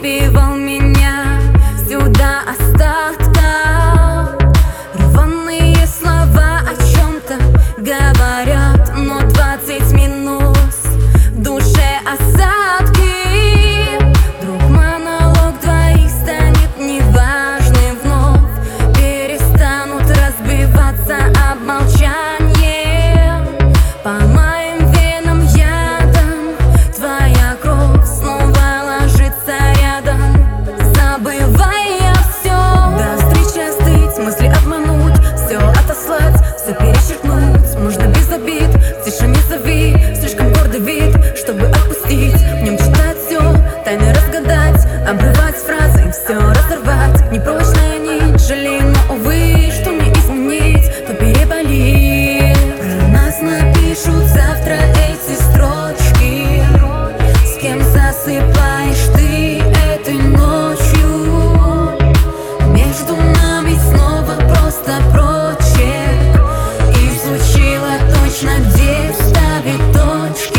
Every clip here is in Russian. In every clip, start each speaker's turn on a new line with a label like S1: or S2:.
S1: разбивал меня сюда остатка. Рваные слова о чем-то говорят, но 20 минус в душе осадки. Вдруг монолог двоих станет неважным вновь, перестанут разбиваться об молчание. По моим венам ядом твоя кровь снова ложится рядом, забывая все. До встречи остыть, мысли обмануть, все отослать, все перечеркнуть. Можно без обид, в тишине зови, слишком гордый вид, чтобы отпустить. В нем читать все, тайны разгадать, обрывать фразы, все разорвать. Непрочная нить, жалею, но увы, что мне изменить, то переболит. Про нас напишут завтра эти строчки. С кем засыпаешь ты этой ночью? Между нами снова просто прочерк, и звучило точно, где ставить точки.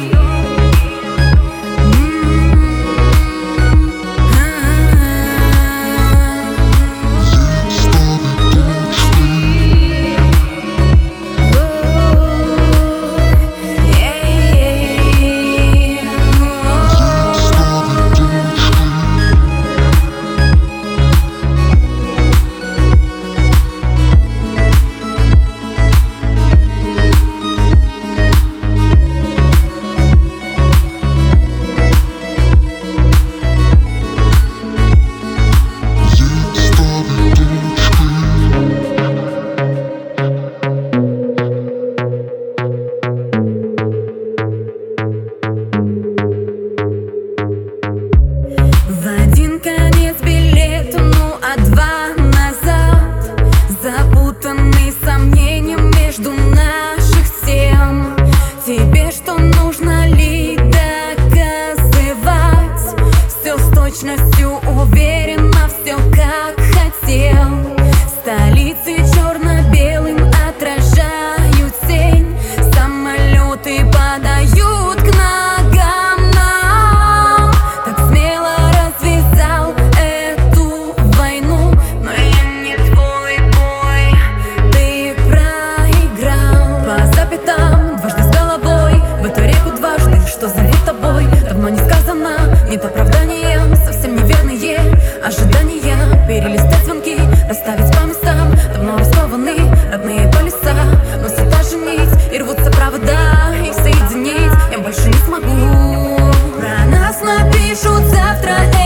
S1: В один конец билет, ну а два назад, запутанный сомнением между наших тем. Тебе что, нужно ли доказывать? Все с точностью уверенно, все как хотел. Столицы черно-белым отражают тень, самолеты падают к ногам нам. Так смело развязал эту войну, но я не твой бой, ты проиграл. По запятам, дважды с головой, в эту реку дважды, что зовут тобой. Давно не сказано, нет оправданием, совсем неверные ожидания. Перелистать звонки, расставить по местам, давно раскованы родные полюса. Но все та же нить, и рвутся провода, их соединить я больше не смогу. Про нас напишут завтра